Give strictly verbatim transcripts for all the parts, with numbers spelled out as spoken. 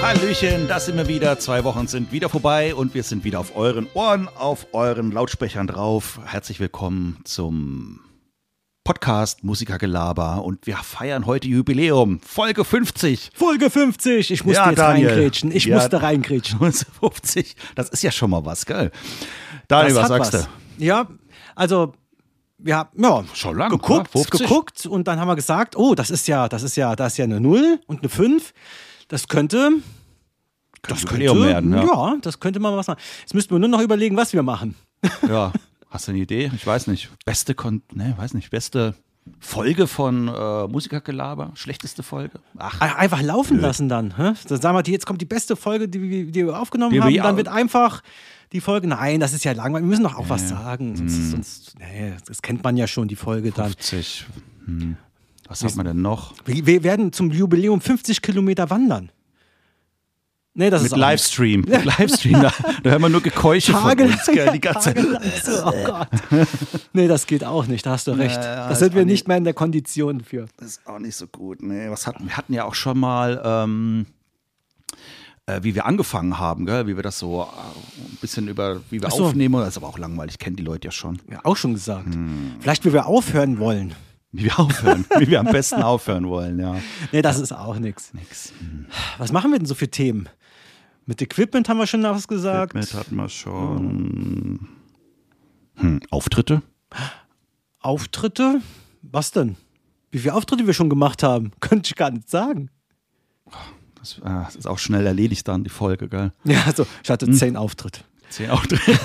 Hallöchen, da sind wir wieder. Zwei Wochen sind wieder vorbei und wir sind wieder auf euren Ohren, auf euren Lautsprechern drauf. Herzlich willkommen zum Podcast Musikergelaber und wir feiern heute Jubiläum. Folge fünfzig. Folge fünfzig. Ich musste Ja, jetzt Daniel. reingrätschen. Ich Ja. musste reingrätschen. fünfzig, das ist ja schon mal was, gell? Daniel, Das was hat sagst was. du? Ja, also wir haben ja, Schon lang, geguckt, ja, fünfzig. geguckt und dann haben wir gesagt, oh, das ist ja, das ist ja, da ist ja eine null und eine fünf. Das könnte, das könnte, Jubiläum werden, ja. ja, das könnte mal was machen. Jetzt müssten wir nur noch überlegen, was wir machen. Ja, hast du eine Idee? Ich weiß nicht. Beste, Kon ne, weiß nicht, beste Folge von äh, Musikergelaber? Schlechteste Folge? Ach, Einfach laufen Nö. lassen dann. Hä? Dann sagen wir, die- jetzt kommt die beste Folge, die, die wir aufgenommen Die wir haben. ja- Dann wird einfach die Folge, nein, das ist ja langweilig. Wir müssen doch auch was Ja. sagen. Sonst, sonst, nee, das kennt man ja schon, die Folge dann. fünfzig. Hm. Was hat man denn noch? Wir, wir werden zum Jubiläum fünfzig Kilometer wandern. Nee, das Mit ist auch Livestream. Mit Livestream, da, da hören wir nur Gekeuche Tage, von uns, gell, die ganze tagelang so, oh Gott. Nee, das geht auch nicht, da hast du recht. Ja, da ist sind wir auch nicht nicht- mehr in der Kondition für. Das ist auch nicht so gut. Nee, was hatten, wir hatten ja auch schon mal, ähm, äh, wie wir angefangen haben, gell? Wie wir das so äh, ein bisschen über, wie wir Ach so. aufnehmen. Das ist aber auch langweilig, kennen die Leute ja schon. Ja, auch schon gesagt. Hm. Vielleicht, wie wir aufhören wollen. Wie wir aufhören, wie wir am besten aufhören wollen, ja. Nee, das ist auch nichts. Nix. Hm. Was machen wir denn so für Themen? Mit Equipment haben wir schon was gesagt. Mit hatten wir schon. Hm, Auftritte? Auftritte? Was denn? Wie viele Auftritte wir schon gemacht haben, könnte ich gar nicht sagen. Das, äh, das ist auch schnell erledigt dann, die Folge, gell? Ja, also ich hatte zehn Auftritte. Zehn Auftritte.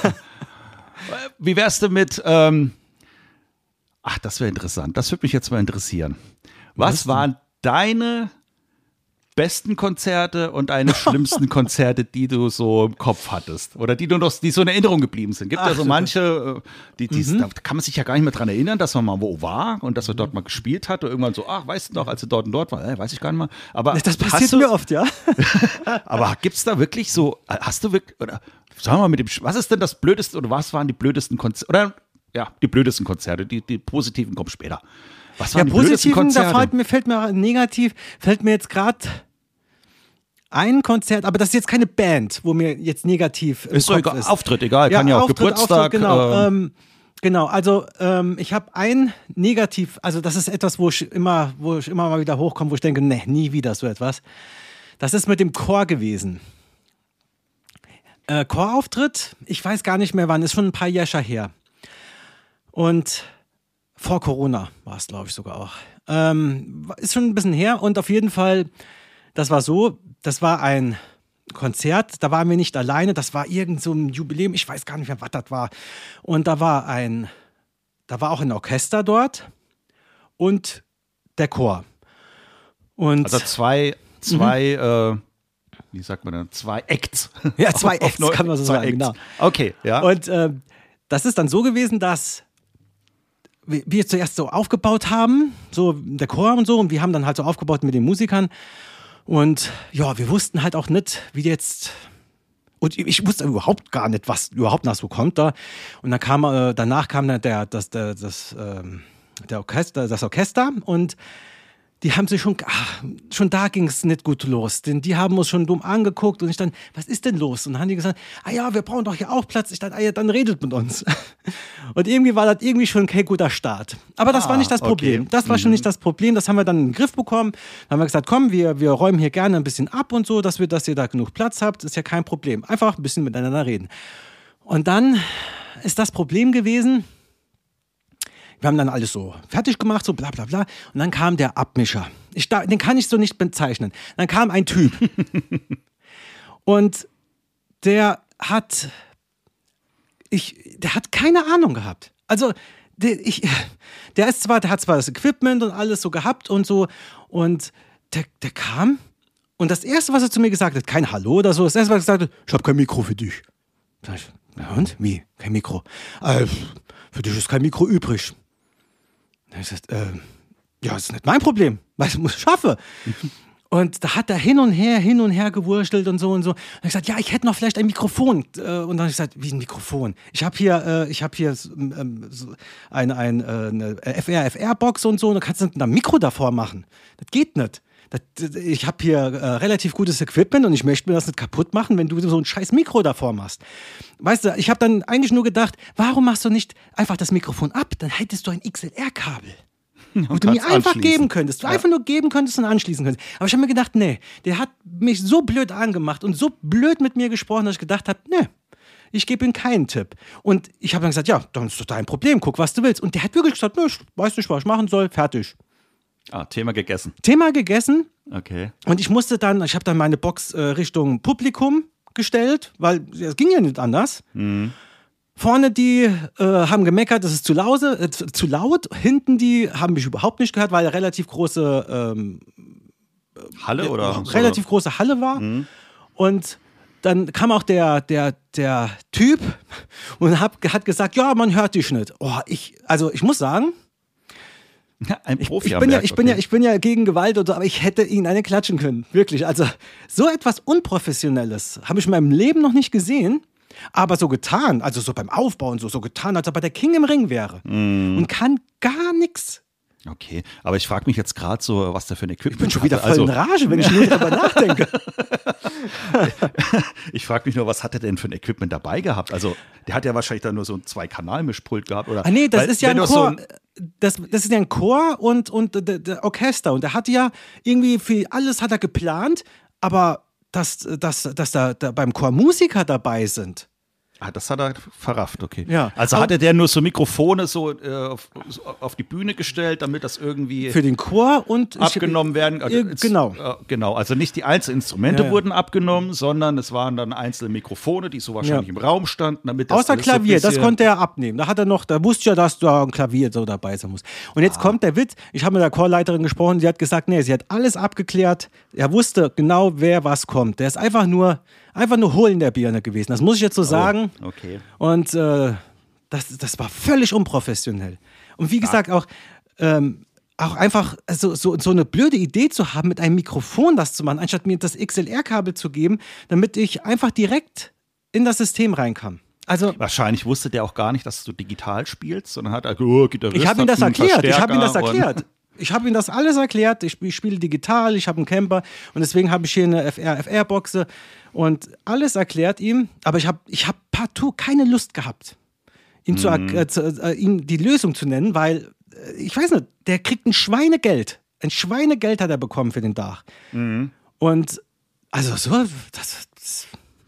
Wie wär's denn mit, ähm, ach, das wäre interessant. Das würde mich jetzt mal interessieren. Was, Was denn? waren deine besten Konzerte und deine schlimmsten Konzerte, die du so im Kopf hattest? Oder die du noch, die so in Erinnerung geblieben sind? Gibt ja Ach, so super. manche, äh, die, die, da kann man sich ja gar nicht mehr dran erinnern, dass man mal wo war und dass man dort mal gespielt hat und irgendwann so, ach, weißt du noch, als du dort und dort war, äh, weiß ich gar nicht mehr. Aber Das hast passiert du, mir oft, ja. aber gibt's da wirklich so, hast du wirklich, oder sagen wir mal mit dem, was ist denn das blödeste, oder was waren die blödesten Konzerte, oder ja, die blödesten Konzerte, die, die positiven kommen später. Was Ja, waren die blödesten positiven, da Konzerte? fällt mir, fällt mir negativ, fällt mir jetzt gerade ein Konzert, aber das ist jetzt keine Band, wo mir jetzt negativ im Ist so Kopf egal, ist. Auftritt, egal, kann ja auch Auftritt, Geburtstag. Auftritt, genau, ähm, ähm, genau, also ähm, ich habe ein Negativ, also das ist etwas, wo ich immer, wo ich immer mal wieder hochkomme, wo ich denke, nee, nie wieder so etwas. Das ist mit dem Chor gewesen. Äh, Chorauftritt, ich weiß gar nicht mehr wann, ist schon ein paar Jahre her. Und vor Corona war es, glaube ich, sogar auch. Ähm, ist schon ein bisschen her und auf jeden Fall, das war so, das war ein Konzert, da waren wir nicht alleine, das war irgend so ein Jubiläum, ich weiß gar nicht mehr, was das war. Und da war ein, da war auch ein Orchester dort und der Chor. Und also zwei, zwei, äh, wie sagt man denn, zwei Acts. ja, zwei Auf Acts, Neu- kann man so zwei sagen, Acts. genau. Okay, ja. Und äh, das ist dann so gewesen, dass wir wir zuerst so aufgebaut haben, so der Chor und so, und wir haben dann halt so aufgebaut mit den Musikern. Und ja, wir wussten halt auch nicht, wie jetzt. Und ich wusste überhaupt gar nicht, was überhaupt nach so kommt da. Und dann kam, äh, danach kam dann der, das, der, das, ähm, der Orchester, das Orchester und die haben sich schon, ach, schon da ging es nicht gut los. Denn die haben uns schon dumm angeguckt und ich dann, was ist denn los? Und dann haben die gesagt, ah ja, wir brauchen doch hier auch Platz. Ich dann, ah ja, dann redet mit uns. Und irgendwie war das irgendwie schon kein guter Start. Aber das Ah, war nicht das Problem. okay. Das war schon nicht das Problem. Das haben wir dann in den Griff bekommen. Dann haben wir gesagt, komm, wir, wir räumen hier gerne ein bisschen ab und so, dass wir, dass ihr da genug Platz habt. Ist ja kein Problem. Einfach ein bisschen miteinander reden. Und dann ist das Problem gewesen, wir haben dann alles so fertig gemacht, so bla bla bla. Und dann kam der Abmischer. Ich, da- den kann ich so nicht bezeichnen. Dann kam ein Typ. Und der hat, ich, der hat keine Ahnung gehabt. Also, der, ich, der ist zwar, der hat zwar das Equipment und alles so gehabt und so. Und der, der kam. Und das Erste, was er zu mir gesagt hat, kein Hallo oder so, das Erste, was er gesagt hat, ich habe kein Mikro für dich. Sag ich, ja und? Wie? Kein Mikro? Äh, für dich ist kein Mikro übrig. Dann hab ich gesagt, äh, ja, das ist nicht mein Problem, weil ich muss schaffe. Und da hat er hin und her, hin und her gewurschtelt und so und so. Und ich gesagt, ja, ich hätte noch vielleicht ein Mikrofon. Und dann habe ich gesagt, wie ein Mikrofon? Ich habe hier, äh, ich habe hier ähm, so eine, ein, äh, eine F R F R Box und so. Und da kannst du ein Mikro davor machen. Das geht nicht. das, ich habe hier äh, relativ gutes Equipment und ich möchte mir das nicht kaputt machen, wenn du so ein scheiß Mikro davor machst. Weißt du, ich habe dann eigentlich nur gedacht, warum machst du nicht einfach das Mikrofon ab? Dann hättest du ein X L R-Kabel. Und du mir einfach geben könntest, du ja. einfach nur geben könntest und anschließen könntest. Aber ich habe mir gedacht, nee, der hat mich so blöd angemacht und so blöd mit mir gesprochen, dass ich gedacht habe, nee, ich gebe ihm keinen Tipp. Und ich habe dann gesagt, ja, dann ist doch dein Problem, guck, was du willst. Und der hat wirklich gesagt, nee, ich weiß nicht, was ich machen soll, fertig. Ah, Thema gegessen. Thema gegessen. Okay. Und ich musste dann, ich habe dann meine Box äh, Richtung Publikum gestellt, weil es ging ja nicht anders. Mhm. Vorne die äh, haben gemeckert, das ist zu, lause, äh, zu, zu laut. Hinten die haben mich überhaupt nicht gehört, weil eine relativ große ähm, Halle oder äh, relativ so? große Halle war. Mhm. Und dann kam auch der, der, der Typ und hab, hat gesagt, ja, man hört dich nicht. Oh, ich, also ich muss sagen, ein Profi ich, ich, bin ja, ich, okay. bin ja, ich bin ja gegen Gewalt, oder, aber ich hätte ihn eine klatschen können. Wirklich. Also so etwas Unprofessionelles habe ich in meinem Leben noch nicht gesehen. Aber so getan, also so beim Aufbau und so, so getan, als ob er der King im Ring wäre. Mm. Und kann gar nichts. Okay, aber ich frage mich jetzt gerade so, was der für ein Equipment hat. Ich bin schon wieder voll also, in Rage, wenn ich nur darüber nachdenke. Ich frage mich nur, was hat er denn für ein Equipment dabei gehabt? Also, der hat ja wahrscheinlich dann nur so ein Zwei-Kanal-Mischpult gehabt. Oder? Ah nee, das Weil, ist ja ein Chor. So ein das, das ist ja ein Chor und, und der, der Orchester. Und er hat ja irgendwie für alles hat er geplant, aber dass, dass, dass da, da beim Chor Musiker dabei sind. Ah, das hat er verrafft, okay. Ja. Also hatte der nur so Mikrofone so, äh, auf, so auf die Bühne gestellt, damit das irgendwie für den Chor und abgenommen werden. Also äh, genau. Äh, genau, also nicht die einzelnen Instrumente ja, ja. wurden abgenommen, sondern es waren dann einzelne Mikrofone, die so wahrscheinlich ja. im Raum standen. Damit das Außer alles Klavier, so das konnte er abnehmen. Da hat er noch, da wusste ja, dass da ein Klavier so dabei sein muss. Und jetzt ah. kommt der Witz, ich habe mit der Chorleiterin gesprochen, sie hat gesagt, nee, sie hat alles abgeklärt. Er wusste genau, wer was kommt. Der ist einfach nur Einfach nur Hohl in der Birne gewesen. Das muss ich jetzt so sagen. Oh, okay. Und äh, das, das war völlig unprofessionell. Und wie gesagt, auch, ähm, auch einfach so, so, so eine blöde Idee zu haben, mit einem Mikrofon das zu machen, anstatt mir das X L R-Kabel zu geben, damit ich einfach direkt in das System reinkam. Also, wahrscheinlich wusste der auch gar nicht, dass du digital spielst, sondern hat oh, Gitarrist, ich habe ihm das erklärt. Ich habe ihm das und erklärt. Ich habe ihm das alles erklärt. Ich, ich spiele digital, ich habe einen Camper und deswegen habe ich hier eine F R F R-Boxe und alles erklärt ihm. Aber ich habe ich hab partout keine Lust gehabt, ihm, zu, Mhm. äh, zu, äh, ihm die Lösung zu nennen, weil, äh, ich weiß nicht, der kriegt ein Schweinegeld. Ein Schweinegeld hat er bekommen für den Tag. Mhm. Und also so, das, das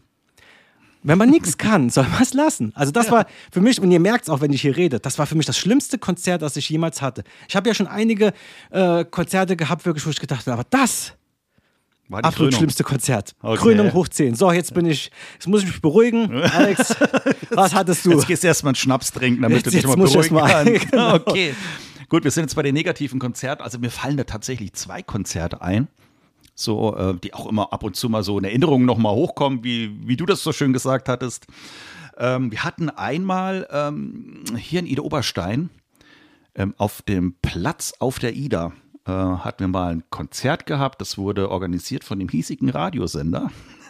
wenn man nichts kann, soll man es lassen. Also das ja. war für mich, und ihr merkt es auch, wenn ich hier rede, das war für mich das schlimmste Konzert, das ich jemals hatte. Ich habe ja schon einige äh, Konzerte gehabt, wirklich, wo ich gedacht habe, aber das war das absolut schlimmste Konzert. Okay. Krönung hoch zehn. So, jetzt bin ich, jetzt muss ich mich beruhigen. Alex, was hattest du? Jetzt gehst du erstmal einen Schnaps trinken, damit jetzt, du dich jetzt mal beruhigen kannst. Genau. Okay. Gut, wir sind jetzt bei den negativen Konzerten. Also mir fallen da tatsächlich zwei Konzerte ein. So, äh, die auch immer ab und zu mal so in Erinnerungen nochmal hochkommen, wie, wie du das so schön gesagt hattest. Ähm, wir hatten einmal ähm, hier in Idar-Oberstein ähm, auf dem Platz auf der Idar äh, hatten wir mal ein Konzert gehabt. Das wurde organisiert von dem hiesigen Radiosender.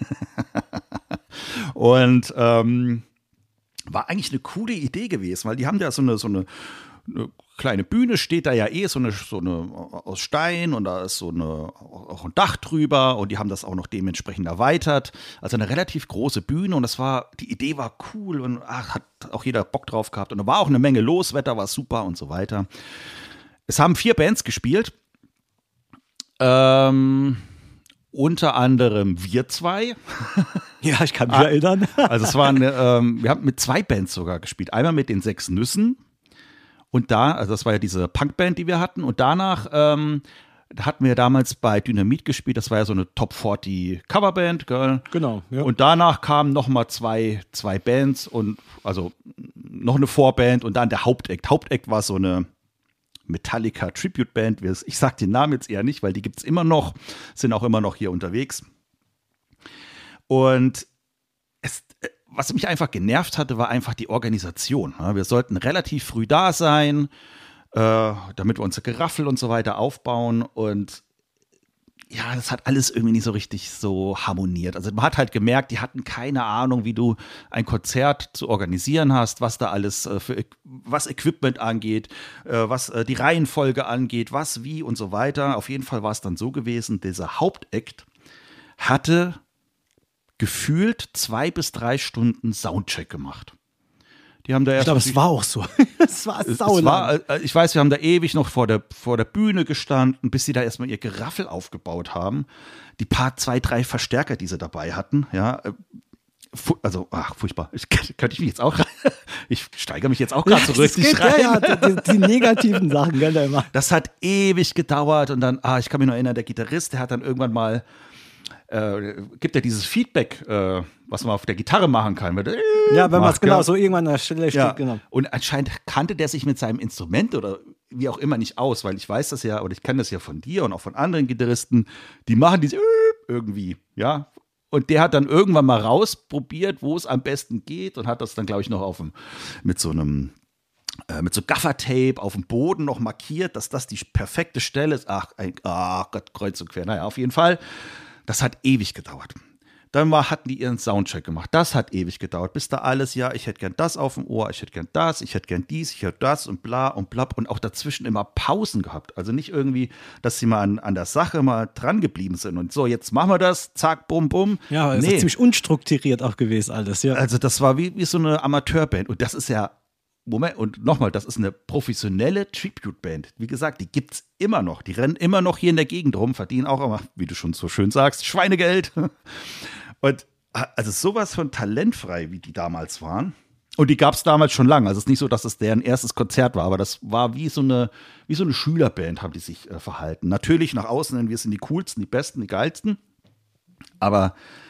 Und ähm, war eigentlich eine coole Idee gewesen, weil die haben da so eine, so eine, eine kleine Bühne, steht da ja eh so eine, so eine aus Stein und da ist so eine, auch ein Dach drüber und die haben das auch noch dementsprechend erweitert. Also eine relativ große Bühne und das war, die Idee war cool und ach, hat auch jeder Bock drauf gehabt und da war auch eine Menge los, Wetter war super und so weiter. Es haben vier Bands gespielt, ähm, unter anderem wir zwei. Ja, ich kann mich erinnern. Also es waren, ähm, wir haben mit zwei Bands sogar gespielt. Einmal mit den Sechs Nüssen. Und da, also das war ja diese Punkband, die wir hatten. Und danach ähm, hatten wir damals bei Dynamit gespielt. Das war ja so eine Top vierzig Coverband, gell? Genau. Ja. Und danach kamen noch mal zwei, zwei Bands und also noch eine Vorband und dann der Hauptakt. Hauptakt war so eine Metallica Tribute Band. Ich sag den Namen jetzt eher nicht, weil die gibt es immer noch, sind auch immer noch hier unterwegs. Und es was mich einfach genervt hatte, war einfach die Organisation. Wir sollten relativ früh da sein, damit wir unser Geraffel und so weiter aufbauen. Und ja, das hat alles irgendwie nicht so richtig so harmoniert. Also man hat halt gemerkt, die hatten keine Ahnung, wie du ein Konzert zu organisieren hast, was da alles äh, für, was Equipment angeht, äh, was äh, die Reihenfolge angeht, was, wie und so weiter. Auf jeden Fall war es dann so gewesen, dieser Hauptakt hatte gefühlt zwei bis drei Stunden Soundcheck gemacht. Die haben da erst ich glaube, es war auch so. Es war saulang. Ich weiß, wir haben da ewig noch vor der, vor der Bühne gestanden, bis sie da erstmal ihr Geraffel aufgebaut haben. Die paar, zwei, drei Verstärker, die sie dabei hatten, ja. Also, ach, furchtbar. Ich, könnte ich mich jetzt auch, ich steigere mich jetzt auch gerade so richtig rein. Ja, ja, die, die negativen Sachen, gell, immer. Das hat ewig gedauert und dann, ah, ich kann mich noch erinnern, der Gitarrist, der hat dann irgendwann mal Äh, gibt ja dieses Feedback, äh, was man auf der Gitarre machen kann. Äh, ja, wenn man es genau ja. so irgendwann an der Stelle steht. Ja. Genau. Und anscheinend kannte der sich mit seinem Instrument oder wie auch immer nicht aus, weil ich weiß das ja, oder ich kenne das ja von dir und auch von anderen Gitarristen, die machen diese äh, irgendwie, ja. Und der hat dann irgendwann mal rausprobiert, wo es am besten geht und hat das dann, glaube ich, noch auf dem, mit so einem äh, mit so Gaffertape auf dem Boden noch markiert, dass das die perfekte Stelle ist. Ach, ein, ach Gott, kreuz und quer. Naja, auf jeden Fall. Das hat ewig gedauert. Dann war, hatten die ihren Soundcheck gemacht. Das hat ewig gedauert, bis da alles, ja, ich hätte gern das auf dem Ohr, ich hätte gern das, ich hätte gern dies, ich hätte das und bla und blab und auch dazwischen immer Pausen gehabt. Also nicht irgendwie, dass sie mal an, an der Sache mal dran geblieben sind und so, jetzt machen wir das, zack, bum, bum. Ja, es nee. ist ziemlich unstrukturiert auch gewesen alles, ja. Also das war wie, wie so eine Amateurband und das ist ja, Moment, und nochmal, das ist eine professionelle Tribute-Band. Wie gesagt, die gibt's immer noch. Die rennen immer noch hier in der Gegend rum, verdienen auch immer, wie du schon so schön sagst, Schweinegeld. Und also sowas von talentfrei, wie die damals waren. Und die gab's damals schon lange. Also es ist nicht so, dass es deren erstes Konzert war, aber das war wie so eine, wie so eine Schülerband, haben die sich äh, verhalten. Natürlich nach außen hin, wir sind die coolsten, die besten, die geilsten. Aber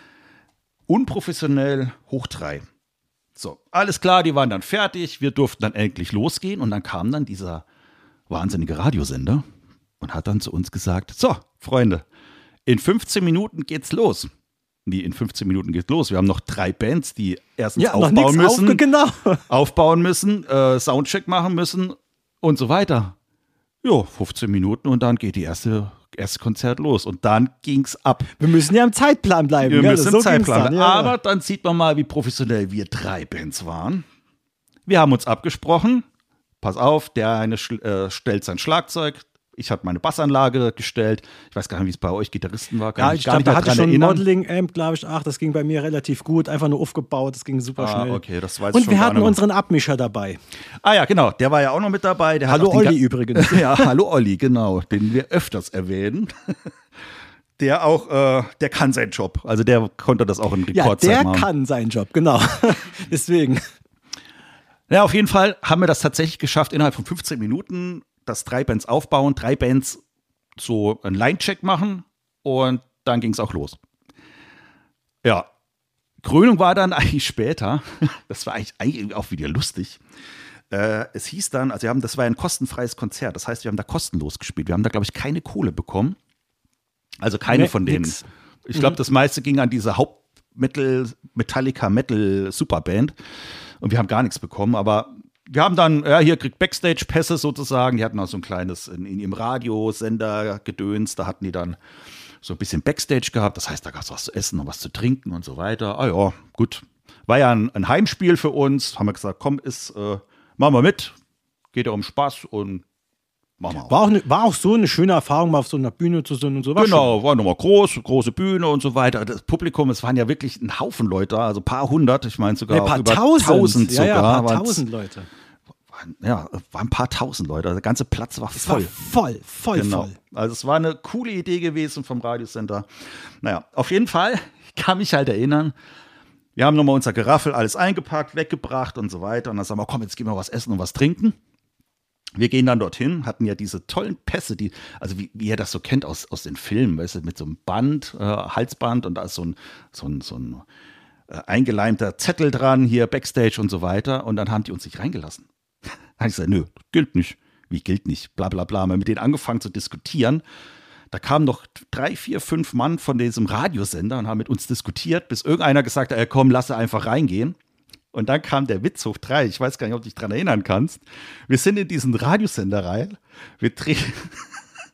unprofessionell hoch drei. So, alles klar, die waren dann fertig, wir durften dann endlich losgehen und dann kam dann dieser wahnsinnige Radiosender und hat dann zu uns gesagt, so, Freunde, in fünfzehn Minuten geht's los. Wie, in fünfzehn Minuten geht's los? Wir haben noch drei Bands, die erstens ja, aufbauen müssen, aufge- genau. aufbauen müssen, äh, Soundcheck machen müssen und so weiter. Jo, fünfzehn Minuten und dann geht die erste Erst Konzert los und dann ging's ab. Wir müssen ja im Zeitplan bleiben. Wir ja, müssen im so Zeitplan bleiben. Ja, aber dann sieht man mal, wie professionell wir drei Bands waren. Wir haben uns abgesprochen. Pass auf, der eine äh, stellt sein Schlagzeug. Ich habe meine Bassanlage gestellt. Ich weiß gar nicht, wie es bei euch Gitarristen war. Kann ja, ich glaube, da hatte ich schon ein Modeling-Amp, glaube ich. Ach, das ging bei mir relativ gut. Einfach nur aufgebaut. Das ging super ah, schnell. Okay, das weiß Und ich schon wir hatten gar unseren Abmischer dabei. Ah ja, genau. Der war ja auch noch mit dabei. Der hallo hat Olli übrigens. Ja, hallo Olli, genau. Den wir öfters erwähnen. Der auch, äh, der kann seinen Job. Also der konnte das auch in Rekordzeit machen. Ja, der machen. kann seinen Job, genau. Deswegen. Ja, auf jeden Fall haben wir das tatsächlich geschafft, innerhalb von fünfzehn Minuten, dass drei Bands aufbauen, drei Bands so einen Line-Check machen und dann ging es auch los. Ja, Krönung war dann eigentlich später, das war eigentlich, eigentlich auch wieder lustig. Äh, es hieß dann, also wir haben, das war ein kostenfreies Konzert, das heißt, wir haben da kostenlos gespielt. Wir haben da, glaube ich, keine Kohle bekommen. Also keine nee, von denen. Nix. Ich glaube, mhm. das meiste ging an diese Hauptmetal, Metallica-Metal-Superband und wir haben gar nichts bekommen, aber wir haben dann, ja, hier kriegt Backstage-Pässe sozusagen. Die hatten auch so ein kleines in, in ihrem Radiosender gedöns. Da hatten die dann so ein bisschen Backstage gehabt. Das heißt, da gab es was zu essen und was zu trinken und so weiter. Ah ja, gut. War ja ein, ein Heimspiel für uns. Haben wir gesagt, komm, ist, äh, machen wir mit. Geht ja um Spaß und machen wir auch. War auch, ne, war auch so eine schöne Erfahrung, mal auf so einer Bühne zu sein und so. War genau, war nochmal groß, große Bühne und so weiter. Das Publikum, es waren ja wirklich ein Haufen Leute, also ein paar hundert, ich meine sogar ein paar über tausend, tausend sogar. Ja, ja, ein paar tausend Leute. Waren, ja, waren ein paar tausend Leute. Der ganze Platz war es voll. War voll, voll, genau. voll. Also es war eine coole Idee gewesen vom Radiosender. Naja, auf jeden Fall kann mich halt erinnern, wir haben nochmal unser Geraffel alles eingepackt, weggebracht und so weiter. Und dann sagen wir, komm, jetzt gehen wir was essen und was trinken. Wir gehen dann dorthin, hatten ja diese tollen Pässe, die, also wie, wie ihr das so kennt aus, aus den Filmen, weißt du, mit so einem Band, äh, Halsband und da ist so ein, so ein, so ein äh, eingeleimter Zettel dran, hier Backstage und so weiter. Und dann haben die uns nicht reingelassen. Dann habe ich gesagt, nö, gilt nicht. Wie gilt nicht? Bla bla bla. Haben wir mit denen angefangen zu diskutieren. Da kamen noch drei, vier, fünf Mann von diesem Radiosender und haben mit uns diskutiert, bis irgendeiner gesagt hat, ey, komm, lass einfach reingehen. Und dann kam der Witz hoch drei. Ich weiß gar nicht, ob du dich daran erinnern kannst. Wir sind in diesen Radiosender rein. Wir drehen,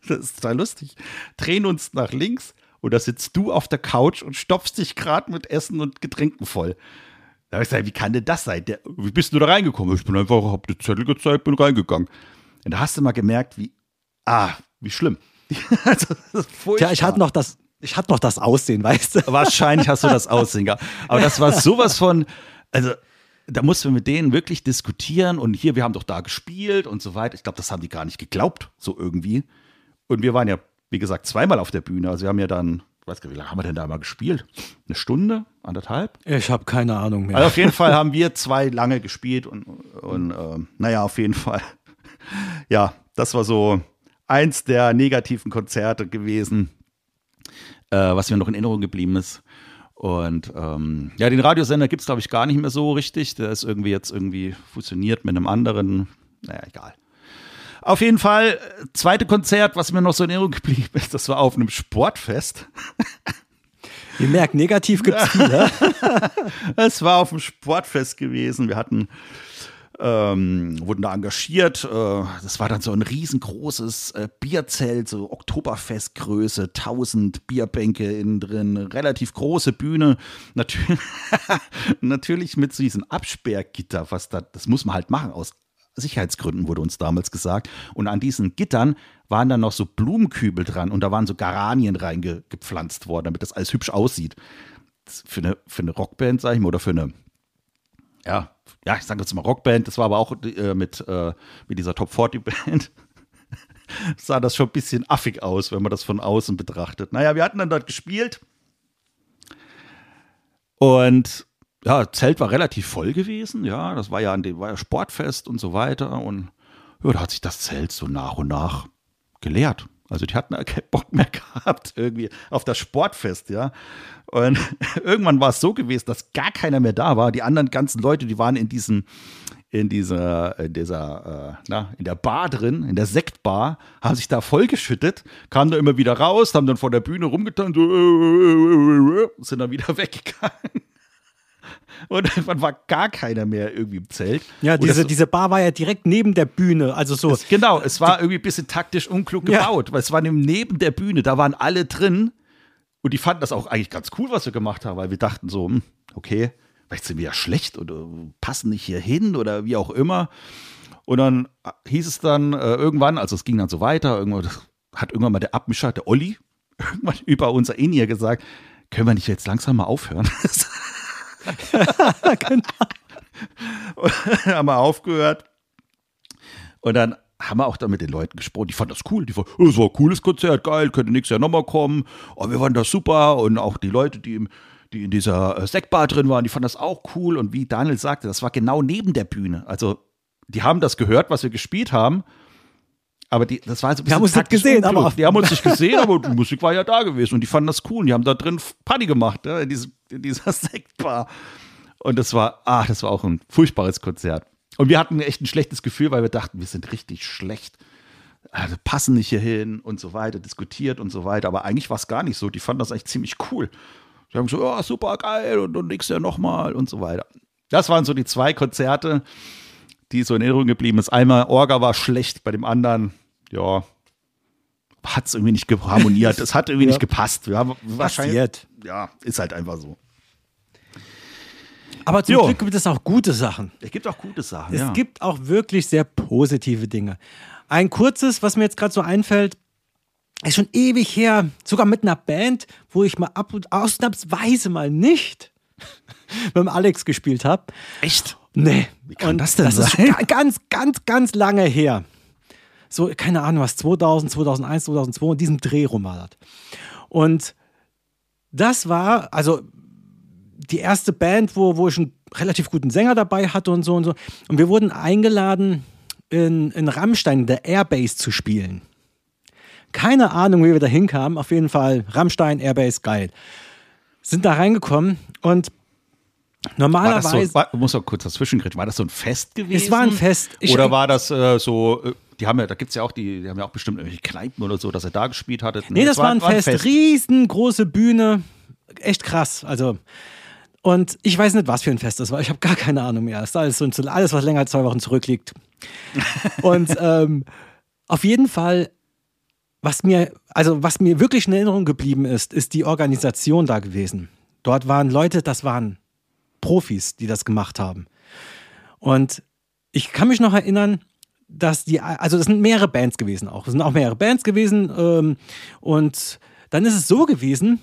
Das ist total lustig. Drehen uns nach links und da sitzt du auf der Couch und stopfst dich gerade mit Essen und Getränken voll. Da habe ich gesagt, wie kann denn das sein? Der, wie bist du da reingekommen? Ich bin einfach, hab den Zettel gezeigt, bin reingegangen. Und da hast du mal gemerkt, wie, ah, wie schlimm. Also, das ist furchtbar. Tja, ich hatte noch das, ich hatte noch das Aussehen, weißt du? Wahrscheinlich hast du das Aussehen gehabt. Aber das war sowas von, also, da mussten wir mit denen wirklich diskutieren und hier, wir haben doch da gespielt und so weiter. Ich glaube, das haben die gar nicht geglaubt, so irgendwie. Und wir waren ja, wie gesagt, zweimal auf der Bühne. Also wir haben ja dann, ich weiß gar nicht, wie lange haben wir denn da mal gespielt? Eine Stunde, anderthalb? Ich habe keine Ahnung mehr. Also auf jeden Fall haben wir zwei lange gespielt und, und äh, naja, auf jeden Fall. Ja, das war so eins der negativen Konzerte gewesen, äh, was mir noch in Erinnerung geblieben ist. Und ähm, ja, den Radiosender gibt es, glaube ich, gar nicht mehr so richtig. Der ist irgendwie jetzt irgendwie fusioniert mit einem anderen. Naja, egal. Auf jeden Fall, zweite Konzert, was mir noch so in Erinnerung geblieben ist, das war auf einem Sportfest. Ihr merkt, negativ gibt es viele. Es war auf einem Sportfest gewesen. Wir hatten, ähm, wurden da engagiert. Das war dann so ein riesengroßes Bierzelt, so Oktoberfestgröße, tausend Bierbänke innen drin, relativ große Bühne. Natürlich, natürlich mit so diesem Absperrgitter, was da, das muss man halt machen aus Sicherheitsgründen, wurde uns damals gesagt. Und an diesen Gittern waren dann noch so Blumenkübel dran und da waren so Geranien reingepflanzt worden, damit das alles hübsch aussieht. Für eine, für eine Rockband, sag ich mal, oder für eine, ja, ja, ich sage jetzt mal Rockband, das war aber auch äh, mit, äh, mit dieser Top vierzig Band, sah das schon ein bisschen affig aus, wenn man das von außen betrachtet. Naja, wir hatten dann dort gespielt und ja, Zelt war relativ voll gewesen, ja, das war ja an dem war ja Sportfest und so weiter und ja, da hat sich das Zelt so nach und nach geleert. Also die hatten keinen Bock mehr gehabt irgendwie auf das Sportfest, ja. Und irgendwann war es so gewesen, dass gar keiner mehr da war. Die anderen ganzen Leute, die waren in diesem in dieser, in dieser, äh, na, in der Bar drin, in der Sektbar, haben sich da vollgeschüttet, kamen da immer wieder raus, haben dann vor der Bühne rumgetan, so, äh, äh, äh, sind dann wieder weggegangen. Und irgendwann war gar keiner mehr irgendwie im Zelt. Ja, diese, das, diese Bar war ja direkt neben der Bühne. Also so. Es, genau, es war irgendwie ein bisschen taktisch unklug gebaut, ja. Weil es war neben der Bühne, da waren alle drin und die fanden das auch eigentlich ganz cool, was wir gemacht haben, weil wir dachten so, okay, vielleicht sind wir ja schlecht oder passen nicht hier hin oder wie auch immer. Und dann hieß es dann äh, irgendwann, also es ging dann so weiter, irgendwann hat irgendwann mal der Abmischer, der Olli, irgendwann über unser In-Ear gesagt, können wir nicht jetzt langsam mal aufhören? Genau. Und dann haben wir aufgehört und dann haben wir auch da mit den Leuten gesprochen, die fanden das cool, die fanden, oh, das war ein cooles Konzert, geil, könnte nächstes Jahr nochmal kommen, oh, wir fanden das super und auch die Leute, die, im, die in dieser Sektbar drin waren, die fanden das auch cool und wie Daniel sagte, das war genau neben der Bühne, also die haben das gehört, was wir gespielt haben, aber die, das war so ein bisschen die haben uns nicht gesehen, aber die haben uns nicht gesehen, aber die Musik war ja da gewesen und die fanden das cool und die haben da drin Party gemacht, ja, in, diesem, in dieser Sektbar. Und das war, ach, das war auch ein furchtbares Konzert. Und wir hatten echt ein schlechtes Gefühl, weil wir dachten, wir sind richtig schlecht. Also passen nicht hier hin und so weiter, diskutiert und so weiter. Aber eigentlich war es gar nicht so. Die fanden das eigentlich ziemlich cool. Die haben so, oh, super geil und, und nächstes Jahr nochmal und so weiter. Das waren so die zwei Konzerte, die so in Erinnerung geblieben ist. Einmal Orga war schlecht, bei dem anderen, ja, hat es irgendwie nicht harmoniert. Es hat irgendwie ja. nicht gepasst. Wir haben wahrscheinlich, ja, ist halt einfach so. Aber zum jo. Glück gibt es auch gute Sachen. Es gibt auch gute Sachen, Es ja. gibt auch wirklich sehr positive Dinge. Ein kurzes, was mir jetzt gerade so einfällt, ist schon ewig her, sogar mit einer Band, wo ich mal ab und ausnahmsweise mal nicht mit dem Alex gespielt habe. Echt? Nee. Wie kann und das denn das sein? ist ganz, ganz, ganz lange her. So, keine Ahnung, was, zweitausend, zweitausendeins, zweitausendzwei, in diesem Dreh rum war das. Und das war, also die erste Band, wo, wo ich einen relativ guten Sänger dabei hatte und so und so. Und wir wurden eingeladen, in, in Rammstein, in der Airbase zu spielen. Keine Ahnung, wie wir da hinkamen. Auf jeden Fall Rammstein, Airbase, geil. Sind da reingekommen und normalerweise. War das so, war, muss auch kurz dazwischen reden. War das so ein Fest gewesen? Es war ein Fest. Ich, oder war das äh, so, die haben ja, da gibt es ja auch die, die haben ja auch bestimmt irgendwelche Kneipen oder so, dass ihr da gespielt hattet. Nee, das, das war ein, war ein Fest. Fest. Riesengroße Bühne. Echt krass. Also. Und ich weiß nicht, was für ein Fest das war. Ich habe gar keine Ahnung mehr. Das ist alles, so, alles, was länger als zwei Wochen zurückliegt. Und ähm, auf jeden Fall was mir, also was mir wirklich in Erinnerung geblieben ist, ist die Organisation da gewesen. Dort waren Leute, das waren Profis, die das gemacht haben. Und ich kann mich noch erinnern, dass die, also das sind mehrere Bands gewesen auch. Es sind auch mehrere Bands gewesen. Ähm, und dann ist es so gewesen,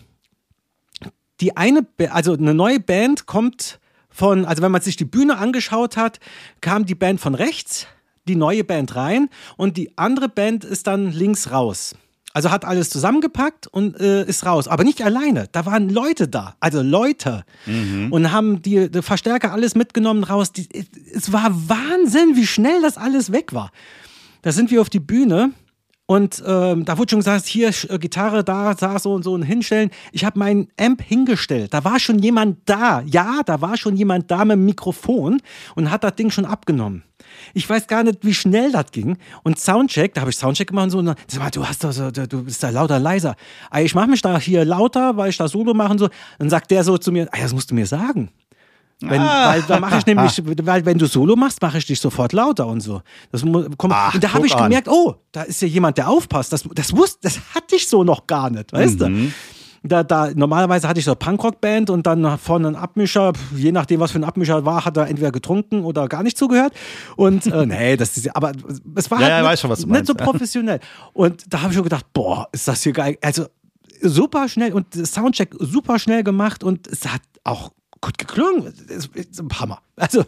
die eine, also eine neue Band kommt von, also wenn man sich die Bühne angeschaut hat, kam die Band von rechts, die neue Band rein und die andere Band ist dann links raus. Also hat alles zusammengepackt und äh, ist raus. Aber nicht alleine. Da waren Leute da. Also Leute. Mhm. Und haben die, die Verstärker alles mitgenommen raus. Die, es war Wahnsinn, wie schnell das alles weg war. Da sind wir auf die Bühne und ähm, da wurde schon gesagt, hier äh, Gitarre, da, da so und so und hinstellen. Ich habe meinen Amp hingestellt. Da war schon jemand da. Ja, da war schon jemand da mit dem Mikrofon und hat das Ding schon abgenommen. Ich weiß gar nicht, wie schnell das ging. Und Soundcheck, da habe ich Soundcheck gemacht und so. Und dann, sag mal, du hast doch so, du bist da lauter, leiser. Ich mache mich da hier lauter, weil ich da Solo mache und so. Dann sagt der so zu mir, das musst du mir sagen. Wenn, ah. Weil da mache ich nämlich, weil wenn du Solo machst, mache ich dich sofort lauter und so. Das, komm, Ach, und da habe ich an. gemerkt, oh, da ist ja jemand, der aufpasst. Das, das, wusste, das hatte ich so noch gar nicht, weißt mhm. du? Da, da, normalerweise hatte ich so eine Punkrock-Band und dann vorne einen Abmischer, je nachdem, was für ein Abmischer war, hat er entweder getrunken oder gar nicht zugehört. Und äh, nee, das ist, aber es war ja, halt ja, nicht, weiß schon, was du nicht meinst. so professionell. Und da habe ich schon gedacht, boah, ist das hier geil. Also super schnell und Soundcheck super schnell gemacht und es hat auch gut geklungen. Es ist ein Hammer. Also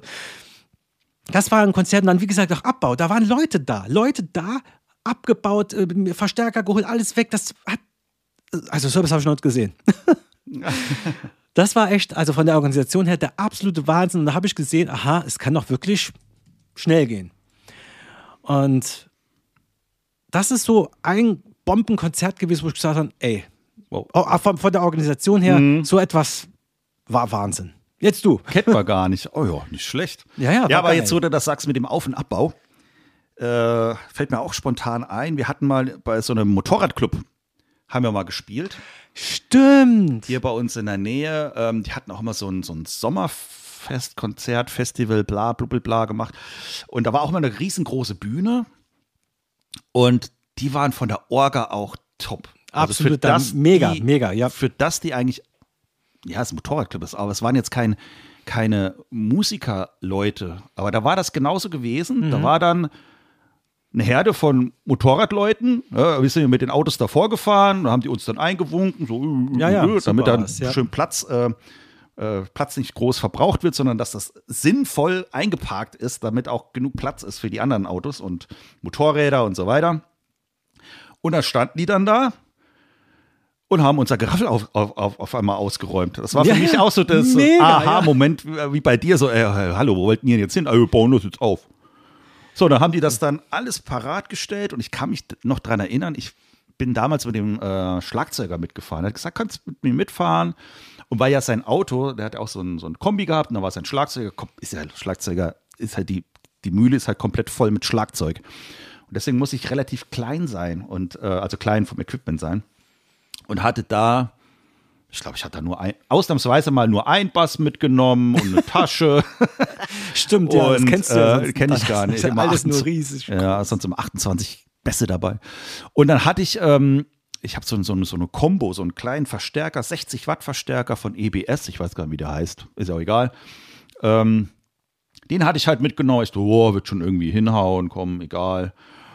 das war ein Konzert und dann, wie gesagt, auch Abbau. Da waren Leute da, Leute da, abgebaut, äh, Verstärker geholt, alles weg. Das hat Also Service habe ich noch nicht gesehen. Das war echt, also von der Organisation her, der absolute Wahnsinn. Und da habe ich gesehen, aha, es kann doch wirklich schnell gehen. Und das ist so ein Bombenkonzert gewesen, wo ich gesagt habe, ey, wow. von, von der Organisation her, mhm. so etwas war Wahnsinn. Jetzt du. Kennen wir gar nicht. Oh ja, nicht schlecht. Ja, ja, ja aber geil. jetzt, wo du das sagst mit dem Auf- und Abbau, äh, fällt mir auch spontan ein, wir hatten mal bei so einem Motorradclub, haben wir mal gespielt. Stimmt. Hier bei uns in der Nähe. Ähm, die hatten auch immer so ein, so ein Sommerfest, Konzert, Festival, bla, bla, bla gemacht. Und da war auch immer eine riesengroße Bühne. Und die waren von der Orga auch top. Absolut, also das, mega, die, mega, ja. Für das die eigentlich, ja, es ist ein Motorradclub ist, aber es waren jetzt kein, keine Musikerleute. Aber da war das genauso gewesen. Mhm. Da war dann eine Herde von Motorradleuten, ja, wir sind mit den Autos davor gefahren, da haben die uns dann eingewunken, so, ja, ja, äh, damit dann was, ja. schön Platz, äh, äh, Platz nicht groß verbraucht wird, sondern dass das sinnvoll eingeparkt ist, damit auch genug Platz ist für die anderen Autos und Motorräder und so weiter. Und dann standen die dann da und haben unser Geraffel auf, auf, auf, auf einmal ausgeräumt. Das war für ja, mich auch so das mega, Aha-Moment, ja. wie bei dir, so, äh, hallo, wo wollten die denn jetzt hin? Wir bauen das jetzt auf. So, dann haben die das dann alles parat gestellt und ich kann mich noch dran erinnern, ich bin damals mit dem äh, Schlagzeuger mitgefahren. Er hat gesagt, kannst du mit mir mitfahren? Und weil ja sein Auto, der hat ja auch so ein, so ein Kombi gehabt und da war sein Schlagzeuger, ist ja Schlagzeuger, ist halt die, die Mühle ist halt komplett voll mit Schlagzeug. Und deswegen muss ich relativ klein sein und äh, also klein vom Equipment sein. Und hatte da, ich glaube, ich hatte da nur ein, ausnahmsweise mal nur ein Bass mitgenommen und eine Tasche. Stimmt, ja, und, das kennst du ja. Äh, kenn ich gar nicht. Das ist ja alles nur riesig. Ja, sonst immer achtundzwanzig Bässe dabei. Und dann hatte ich, ähm, ich habe so, so, so eine Kombo, so einen kleinen Verstärker, sechzig Watt Verstärker von E B S, ich weiß gar nicht, wie der heißt, ist ja auch egal. Ähm, den hatte ich halt mitgenommen. Ich so, oh, wird schon irgendwie hinhauen, komm, egal.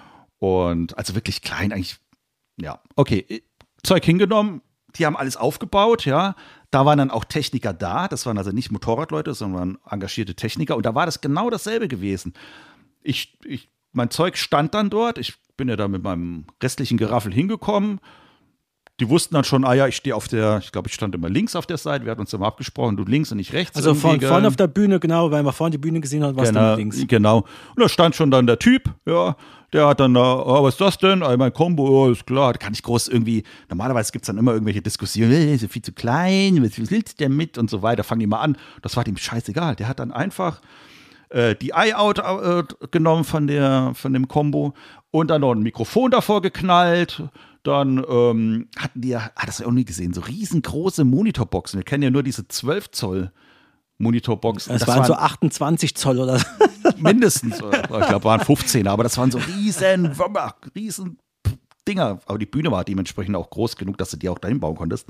Und also wirklich klein, eigentlich, ja, okay, Zeug hingenommen. Die haben alles aufgebaut, ja. Da waren dann auch Techniker da. Das waren also nicht Motorradleute, sondern engagierte Techniker. Und da war das genau dasselbe gewesen. Ich, ich, mein Zeug stand dann dort. Ich bin ja da mit meinem restlichen Geraffel hingekommen. Die wussten dann schon, ah ja, ich stehe auf der, ich glaube, ich stand immer links auf der Seite. Wir hatten uns immer abgesprochen, du links und ich rechts. Also von, vorne auf der Bühne, genau, weil man vorne die Bühne gesehen hat, warst genau, du links. Genau. Und da stand schon dann der Typ, ja. Der hat dann da, oh, was ist das denn? Oh, mein Kombo, oh, ist klar. Da kann ich groß irgendwie, normalerweise gibt es dann immer irgendwelche Diskussionen, hey, ist viel zu klein, was willst du denn mit und so weiter. Fangen die mal an. Das war dem scheißegal. Der hat dann einfach äh, die Eye-Out äh, genommen von, der, von dem Kombo und dann noch ein Mikrofon davor geknallt. Dann ähm, hatten die ja, ah, das habe ich auch nie gesehen, so riesengroße Monitorboxen. Wir kennen ja nur diese zwölf Zoll Monitorboxen. Das, das waren, waren so achtundzwanzig Zoll oder so. Mindestens, ich glaube, waren fünfzehn, aber das waren so riesen, riesen Dinger, aber die Bühne war dementsprechend auch groß genug, dass du die auch dahin bauen konntest.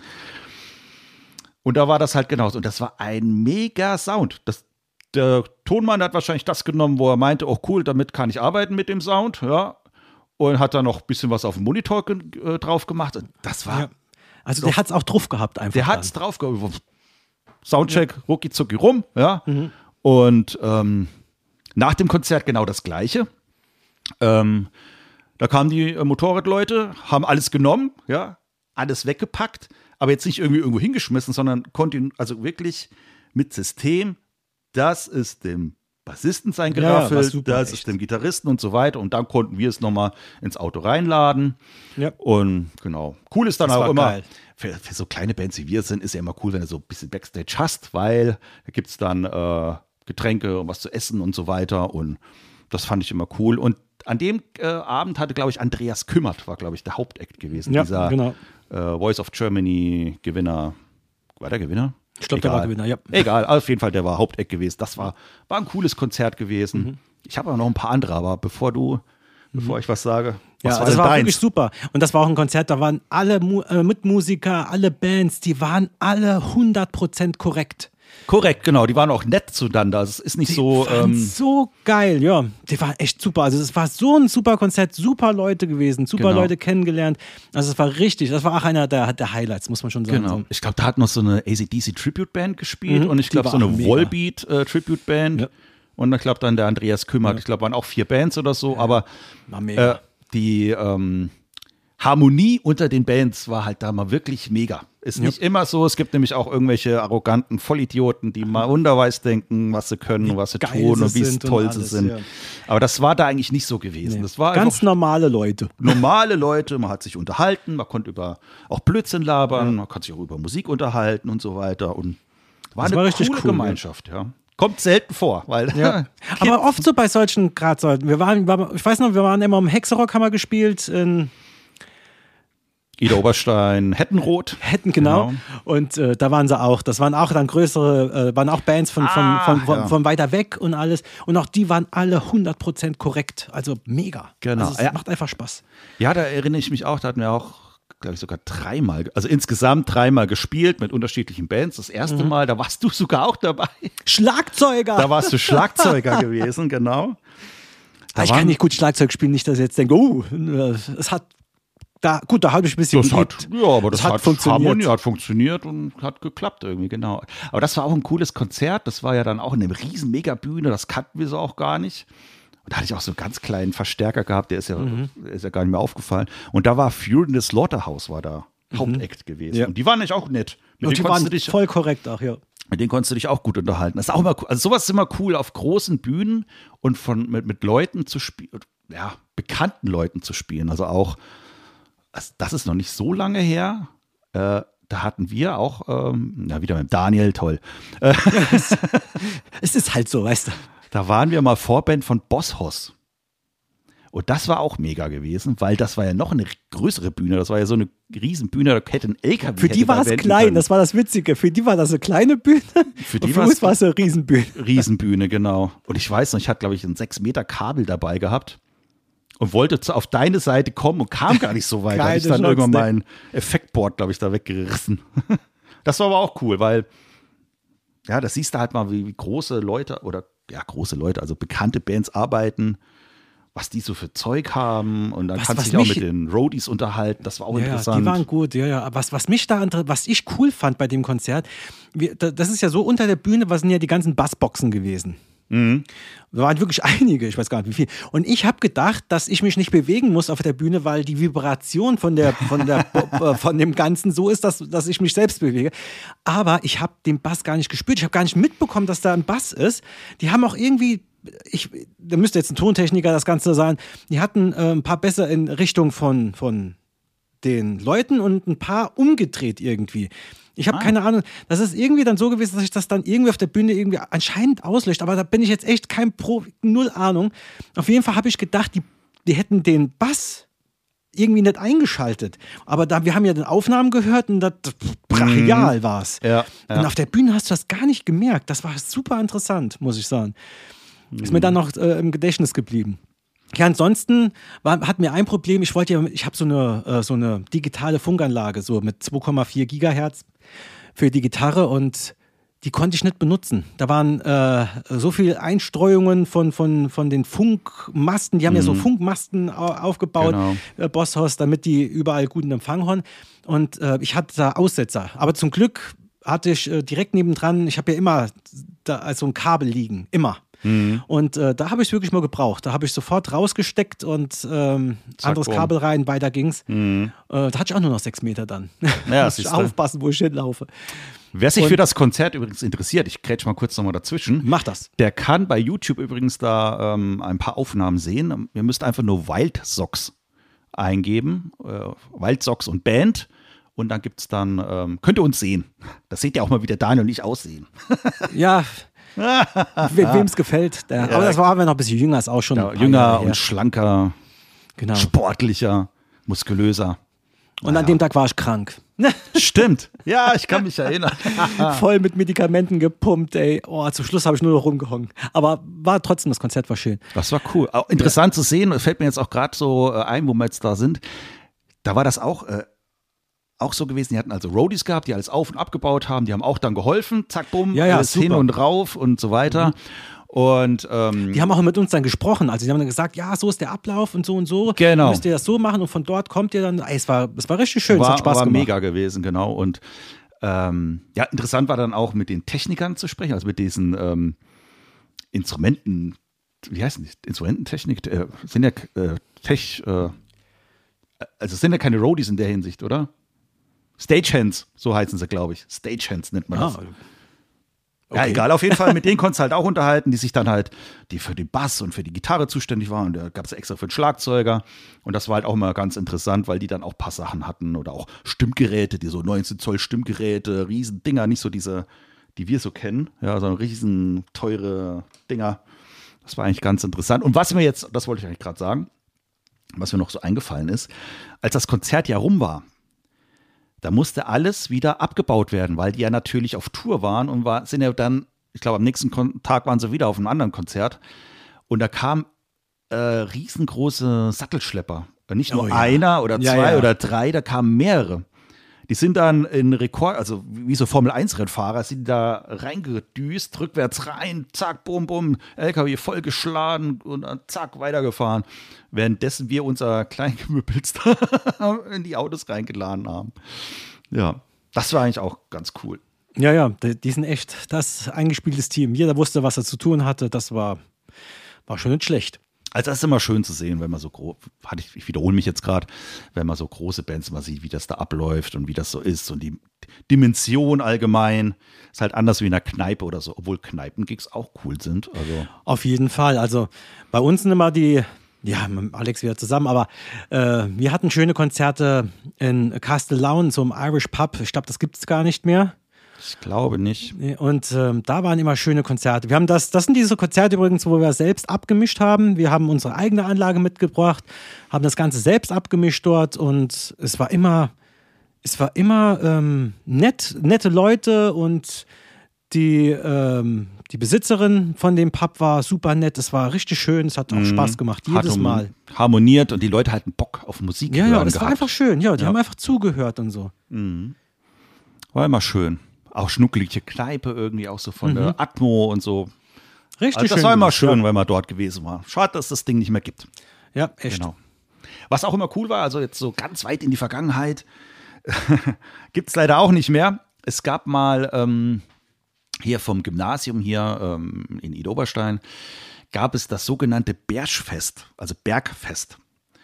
Und da war das halt genauso. Und das war ein mega Sound. Das, der Tonmann hat wahrscheinlich das genommen, wo er meinte, oh cool, damit kann ich arbeiten mit dem Sound, ja. Und hat dann noch ein bisschen was auf dem Monitor ge- äh, drauf gemacht. Das war. Ja. Also der hat es auch drauf gehabt einfach. Der hat es drauf gehabt. Soundcheck, ja. rucki zucki rum, ja. Mhm. Und ähm, nach dem Konzert genau das Gleiche. Ähm, da kamen die äh, Motorradleute, haben alles genommen, ja, alles weggepackt, aber jetzt nicht irgendwie irgendwo hingeschmissen, sondern kontinu- also wirklich mit System, das ist dem Bassisten sein geraffelt, ja, das echt. Ist dem Gitarristen und so weiter. Und dann konnten wir es nochmal ins Auto reinladen. Ja. Und genau. Cool ist dann das auch immer, für, für so kleine Bands wie wir sind, ist ja immer cool, wenn du so ein bisschen Backstage hast, weil da gibt es dann äh, Getränke und was zu essen und so weiter. Und das fand ich immer cool. Und an dem äh, Abend hatte, glaube ich, Andreas Kümmert, war, glaube ich, der Hauptact gewesen. Ja, dieser genau. äh, Voice of Germany Gewinner. War der Gewinner? Ich glaube, der war Gewinner, ja. Egal, auf jeden Fall, der war Haupteck gewesen. Das war, war ein cooles Konzert gewesen. Mhm. Ich habe auch noch ein paar andere, aber bevor du, mhm. bevor ich was sage, was ja, war das war deins? Wirklich super. Und das war auch ein Konzert, da waren alle Mu- äh, Mitmusiker, alle Bands, die waren alle hundert Prozent korrekt. Korrekt, genau. Die waren auch nett zueinander. Also es ist nicht die so. Waren ähm, so geil, ja. Die waren echt super. Also es war so ein super Konzert, super Leute gewesen, super genau. Leute kennengelernt. Also es war richtig, das war auch einer der, der Highlights, muss man schon sagen. Genau. Ich glaube, da hat noch so eine A C D C Tribute Band gespielt mhm, und ich glaube so eine Volbeat äh, Tribute Band. Ja. Und ich glaube dann der Andreas Kümmert. Ja. Ich glaube, waren auch vier Bands oder so, ja. aber äh, die ähm, Harmonie unter den Bands war halt da mal wirklich mega. Ist nicht ja. immer so. Es gibt nämlich auch irgendwelche arroganten Vollidioten, die mal unterweis denken, was sie können und was sie tun und wie toll sie sind. Ja. Aber das war da eigentlich nicht so gewesen. Nee. Das war ganz normale Leute. Normale Leute. Man hat sich unterhalten, man konnte über auch Blödsinn labern, ja. man konnte sich auch über Musik unterhalten und so weiter. Und war das eine war richtig coole cool, Gemeinschaft, ja. Kommt selten vor, weil. Ja. Aber oft so bei solchen Gradsorten. Wir waren, ich weiß noch, wir waren immer im Hexerock, haben wir gespielt in Ida Oberstein, Hettenroth. Hetten, genau. genau. Und äh, da waren sie auch. Das waren auch dann größere, äh, waren auch Bands von, ah, von, von, ja. von weiter weg und alles. Und auch die waren alle hundert Prozent korrekt. Also mega. Genau. Also es ja. macht einfach Spaß. Ja, da erinnere ich mich auch. Da hatten wir auch, glaube ich, sogar dreimal, also insgesamt dreimal gespielt mit unterschiedlichen Bands. Das erste mhm. Mal, da warst du sogar auch dabei. Schlagzeuger. Da warst du Schlagzeuger gewesen, genau. Da ich kann nicht gut Schlagzeug spielen, nicht, dass ich jetzt denke, oh, es hat Da, gut, da habe ich ein bisschen das hat, Ja, aber das, das hat, hat funktioniert. Harmonie hat funktioniert und hat geklappt irgendwie, genau. Aber das war auch ein cooles Konzert. Das war ja dann auch in einer riesen Megabühne. Das kannten wir so auch gar nicht. Und da hatte ich auch so einen ganz kleinen Verstärker gehabt. Der ist ja, mhm. ist ja gar nicht mehr aufgefallen. Und da war Fury in the Slaughterhouse war da mhm. Hauptakt gewesen. Ja. Und die waren nicht auch nett. Mit und die waren dich, voll korrekt auch, ja. Mit denen konntest du dich auch gut unterhalten. Das ist auch immer cool. Also sowas ist immer cool, auf großen Bühnen und von, mit, mit Leuten zu spielen, ja, bekannten Leuten zu spielen. Also auch das ist noch nicht so lange her. Äh, da hatten wir auch, ähm, na wieder mit Daniel, toll. Äh, es ist halt so, weißt du. Da waren wir mal Vorband von Boss Hoss. Und das war auch mega gewesen, weil das war ja noch eine größere Bühne. Das war ja so eine Riesenbühne, da hätte ein L K W. Für die war es klein, können. Das war das Witzige. Für die war das eine kleine Bühne. Für die für uns war es eine Riesenbühne. Riesenbühne, genau. Und ich weiß noch, ich hatte, glaube ich, ein sechs Meter Kabel dabei gehabt. Und wollte auf deine Seite kommen und kam gar nicht so weit. Da habe ich dann Chance, irgendwann mein Effektboard, glaube ich, da weggerissen. Das war aber auch cool, weil, ja, das siehst du halt mal, wie, wie große Leute oder, ja, große Leute, also bekannte Bands arbeiten, was die so für Zeug haben. Und dann was, kannst du dich auch mit den Roadies unterhalten. Das war auch ja, interessant. Die waren gut, ja, ja. Was, was mich da, was ich cool fand bei dem Konzert, wir, das ist ja so, unter der Bühne, was sind ja die ganzen Bassboxen gewesen. Mhm. Da waren wirklich einige, ich weiß gar nicht wie viel. Und ich habe gedacht, dass ich mich nicht bewegen muss auf der Bühne, weil die Vibration von, der, von, der, von dem Ganzen so ist, dass, dass ich mich selbst bewege. Aber ich habe den Bass gar nicht gespürt. Ich habe gar nicht mitbekommen, dass da ein Bass ist. Die haben auch irgendwie, ich, da müsste jetzt ein Tontechniker das Ganze sagen, die hatten äh, ein paar Bässe in Richtung von, von den Leuten und ein paar umgedreht irgendwie. Ich habe ah. keine Ahnung, das ist irgendwie dann so gewesen, dass ich das dann irgendwie auf der Bühne irgendwie anscheinend auslöscht, aber da bin ich jetzt echt kein Pro, null Ahnung. Auf jeden Fall habe ich gedacht, die, die hätten den Bass irgendwie nicht eingeschaltet. Aber da, wir haben ja den Aufnahmen gehört und das brachial war es. Ja, ja. Und auf der Bühne hast du das gar nicht gemerkt. Das war super interessant, muss ich sagen. Ist mir dann noch äh, im Gedächtnis geblieben. Ja, ansonsten war, hatten wir ein Problem. Ich wollte ja, ich habe so eine, äh, so eine digitale Funkanlage, so mit zwei Komma vier Gigahertz für die Gitarre und die konnte ich nicht benutzen. Da waren äh, so viele Einstreuungen von, von, von den Funkmasten. Die haben mhm. ja so Funkmasten aufgebaut, genau. äh, Bosshaus, damit die überall guten Empfang haben. Und äh, ich hatte da Aussetzer. Aber zum Glück hatte ich äh, direkt nebendran, ich habe ja immer da also ein Kabel liegen, immer. Mhm. Und äh, da habe ich es wirklich mal gebraucht. Da habe ich sofort rausgesteckt und ähm, Zack, anderes boom. Kabel rein, weiter ging's. Mhm. Äh, da hatte ich auch nur noch sechs Meter dann. Ja, muss ich aufpassen, wo ich hinlaufe. Wer sich und, für das Konzert übrigens interessiert, ich grätsch mal kurz nochmal dazwischen. Mach das. Der kann bei YouTube übrigens da ähm, ein paar Aufnahmen sehen. Ihr müsst einfach nur Wild Socks eingeben. Äh, Wild Socks und Band. Und dann gibt's dann, ähm, könnt ihr uns sehen. Das seht ihr auch mal, wie der Daniel und ich aussehen. Ja, we wem es gefällt. Der, ja. Aber das war, wenn noch ein bisschen jünger, ist auch schon. Ja, jünger und schlanker, genau. sportlicher, muskulöser. Und naja. an dem Tag war ich krank. Stimmt. Ja, ich kann mich erinnern. Voll mit Medikamenten gepumpt, ey. Oh, zum Schluss habe ich nur noch rumgehongen. Aber war trotzdem, das Konzert war schön. Das war cool. Auch interessant ja. zu sehen, fällt mir jetzt auch gerade so ein, wo wir jetzt da sind. Da war das auch, äh, auch so gewesen. Die hatten also Roadies gehabt, die alles auf- und abgebaut haben. Die haben auch dann geholfen. Zack, bumm, ja, ja, alles hin und rauf und so weiter. Mhm. Und, ähm, die haben auch mit uns dann gesprochen. Also die haben dann gesagt, ja, so ist der Ablauf und so und so. Genau. Müsst ihr das so machen und von dort kommt ihr dann. Ey, es war, es war richtig schön, war, es hat Spaß war gemacht. Mega gewesen, genau. Und ähm, ja, interessant war dann auch mit den Technikern zu sprechen, also mit diesen ähm, Instrumenten, wie heißen die? Instrumententechnik, äh, sind ja äh, Tech, äh, also sind ja keine Roadies in der Hinsicht, oder? Stagehands, so heißen sie, glaube ich. Stagehands nennt man das. Ah, okay. Ja, egal, auf jeden Fall. Mit denen konntest du halt auch unterhalten, die sich dann halt, die für den Bass und für die Gitarre zuständig waren. Und da gab es extra für den Schlagzeuger. Und das war halt auch immer ganz interessant, weil die dann auch ein paar Sachen hatten oder auch Stimmgeräte, die so neunzehn Zoll Stimmgeräte, riesen Dinger, nicht so diese, die wir so kennen, ja, sondern riesen teure Dinger. Das war eigentlich ganz interessant. Und was mir jetzt, das wollte ich eigentlich gerade sagen, was mir noch so eingefallen ist, als das Konzert ja rum war, da musste alles wieder abgebaut werden, weil die ja natürlich auf Tour waren und war, sind ja dann, ich glaube, am nächsten Kon- Tag waren sie wieder auf einem anderen Konzert. Und da kamen äh, riesengroße Sattelschlepper. Nicht nur oh, ja. einer oder ja, zwei ja. oder drei, da kamen mehrere. Die sind dann in Rekord, also wie so Formel eins Rennfahrer, sind da reingedüst, rückwärts rein, zack, bum, bum, L K W vollgeschlagen und dann zack, weitergefahren. Währenddessen wir unser Kleingemüppels in die Autos reingeladen haben. Ja, das war eigentlich auch ganz cool. Ja, ja, die sind echt das eingespieltes Team. Jeder wusste, was er zu tun hatte. Das war, war schon nicht schlecht. Also das ist immer schön zu sehen, wenn man so groß, ich, ich wiederhole mich jetzt gerade, wenn man so große Bands mal sieht, wie das da abläuft und wie das so ist und die Dimension allgemein ist halt anders wie in einer Kneipe oder so, obwohl Kneipengigs auch cool sind. Also. Auf jeden Fall, also bei uns sind immer die, ja, mit Alex wieder zusammen, aber äh, wir hatten schöne Konzerte in Castellaun, so im Irish Pub, ich glaube, das gibt es gar nicht mehr. Ich glaube nicht. Und ähm, da waren immer schöne Konzerte. Wir haben das, das sind diese Konzerte übrigens, wo wir selbst abgemischt haben. Wir haben unsere eigene Anlage mitgebracht, haben das Ganze selbst abgemischt dort und es war immer, es war immer ähm, nett, nette Leute und die, ähm, die Besitzerin von dem Pub war super nett. Es war richtig schön, es hat auch mhm. Spaß gemacht, jedes hat Mal. Harmoniert und die Leute hatten Bock auf Musik. Ja, ja, das gehabt. War einfach schön. Ja, die ja. haben einfach zugehört und so. Mhm. War immer schön. Auch schnuckelige Kneipe irgendwie, auch so von mhm. der Atmo und so. Richtig also das schön. Das war immer gemacht, schön, ja. weil man dort gewesen war. Schade, dass das Ding nicht mehr gibt. Ja, echt. Genau. Was auch immer cool war, also jetzt so ganz weit in die Vergangenheit, gibt es leider auch nicht mehr. Es gab mal ähm, hier vom Gymnasium hier ähm, in Idar-Oberstein, gab es das sogenannte Bergfest, also Bergfest.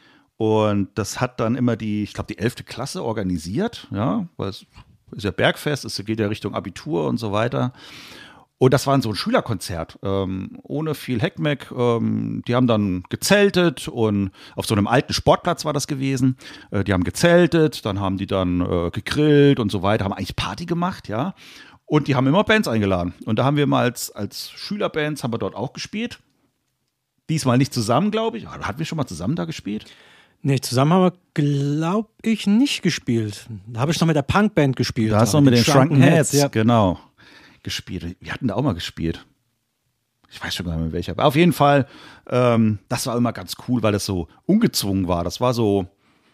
Und das hat dann immer die, ich glaube, die elfte Klasse organisiert, ja, weil es ist ja Bergfest, es geht ja Richtung Abitur und so weiter. Und das war so ein Schülerkonzert, ähm, ohne viel Heckmeck. Ähm, die haben dann gezeltet und auf so einem alten Sportplatz war das gewesen. Äh, die haben gezeltet, dann haben die dann äh, gegrillt und so weiter, haben eigentlich Party gemacht, ja. Und die haben immer Bands eingeladen. Und da haben wir mal als, als Schülerbands, haben wir dort auch gespielt. Diesmal nicht zusammen, glaube ich. Hatten wir schon mal zusammen da gespielt? Nee, zusammen haben wir, glaube ich, nicht gespielt. Da habe ich noch mit der Punkband gespielt. Da hast du noch mit den Shrunken Heads, ja. Genau, gespielt. Wir hatten da auch mal gespielt. Ich weiß schon gar nicht mehr welcher. Aber auf jeden Fall, ähm, das war immer ganz cool, weil das so ungezwungen war. Das war so,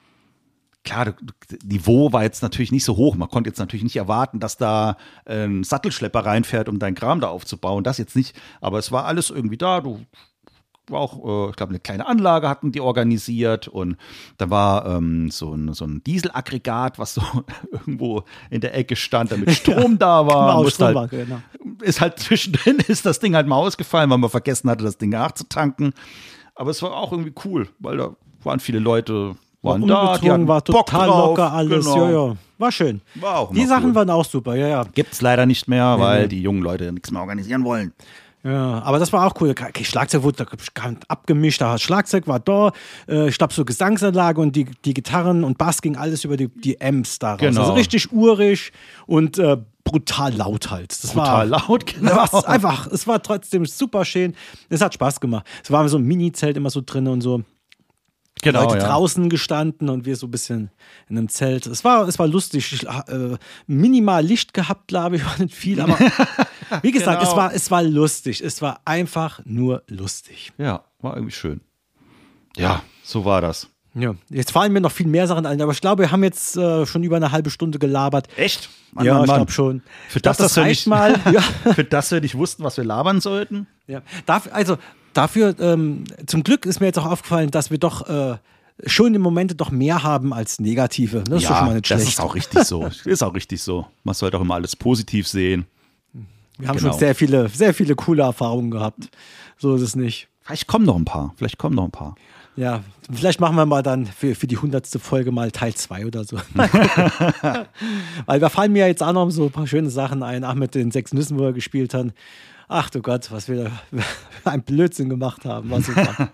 klar, Niveau war jetzt natürlich nicht so hoch. Man konnte jetzt natürlich nicht erwarten, dass da ein Sattelschlepper reinfährt, um deinen Kram da aufzubauen. Das jetzt nicht. Aber es war alles irgendwie da. Du war auch, äh, ich glaube, eine kleine Anlage hatten die organisiert. Und da war ähm, so, ein, so ein Dieselaggregat, was so irgendwo in der Ecke stand, damit Strom ja, da war. Genau, Strom halt, war, genau. Ist halt zwischendrin, ist das Ding halt mal ausgefallen, weil man vergessen hatte, das Ding nachzutanken. Aber es war auch irgendwie cool, weil da waren viele Leute, waren da, die hatten war Bock total drauf. locker alles, Genau. ja, ja. War schön. War auch die Sachen cool. waren auch super, ja, ja. Gibt's leider nicht mehr, Nee, weil nee. die jungen Leute nichts mehr organisieren wollen. Ja, aber das war auch cool. Schlagzeug wurde abgemischt, das Schlagzeug war da, äh, ich glaube so Gesangsanlage und die, die Gitarren und Bass ging alles über die, die Amps da raus. Genau. Also richtig urig und äh, brutal laut halt. Das Brutal war, laut, genau. Das war einfach, es war trotzdem super schön. Es hat Spaß gemacht. Es war so ein Mini-Zelt immer so drin und so. Genau, Leute ja. draußen gestanden und wir so ein bisschen in einem Zelt. Es war, es war lustig. Ich, äh, minimal Licht gehabt, glaube ich, war nicht viel, aber wie gesagt, Genau. es war, es war lustig. Es war einfach nur lustig. Ja, war irgendwie schön. Ja, so war das. Ja, jetzt fallen mir noch viel mehr Sachen ein, aber ich glaube, wir haben jetzt äh, schon über eine halbe Stunde gelabert. Echt? Mann, ja, Mann, ich Mann. glaube schon. Für Ich glaub, das, dass wir reicht nicht, mal. Ja. für das wir nicht wussten, was wir labern sollten. Ja. Dafür, also dafür, ähm, zum Glück ist mir jetzt auch aufgefallen, dass wir doch äh, schon im Moment doch mehr haben als negative. Das ist ja, doch schon mal nicht das schlecht. ist auch richtig so. Ist auch richtig so. Man sollte auch immer alles positiv sehen. Wir haben Genau. schon sehr viele, sehr viele coole Erfahrungen gehabt. So ist es nicht. Vielleicht kommen noch ein paar. Vielleicht kommen noch ein paar. Ja, vielleicht machen wir mal dann für, für die hundertste Folge mal Teil zwei oder so. Mal gucken. Weil da fallen mir ja jetzt auch noch so ein paar schöne Sachen ein. Ach, mit den sechs Nüssen, wo wir gespielt haben. Ach du Gott, was wir da für einen Blödsinn gemacht haben. War super.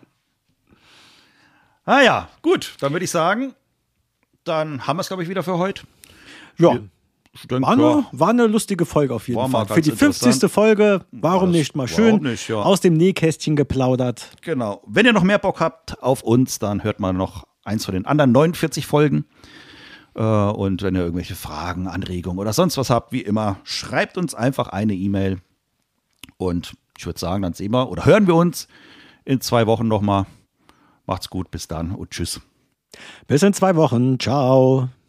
Ah ja, gut. Dann würde ich sagen, dann haben wir es, glaube ich, wieder für heute. Ja, Ich denke, war eine, ja, war eine lustige Folge auf jeden War mal Fall. Für ganz die fünfzigste Folge, warum das- nicht mal warum schön nicht, ja. aus dem Nähkästchen geplaudert. genau. Wenn ihr noch mehr Bock habt auf uns, dann hört mal noch eins von den anderen neunundvierzig Folgen. Äh, Und wenn ihr irgendwelche Fragen, Anregungen oder sonst was habt, wie immer, schreibt uns einfach eine E-Mail. Und ich würde sagen, dann sehen wir oder hören wir uns in zwei Wochen nochmal. Macht's gut, bis dann und tschüss. Bis in zwei Wochen. Ciao.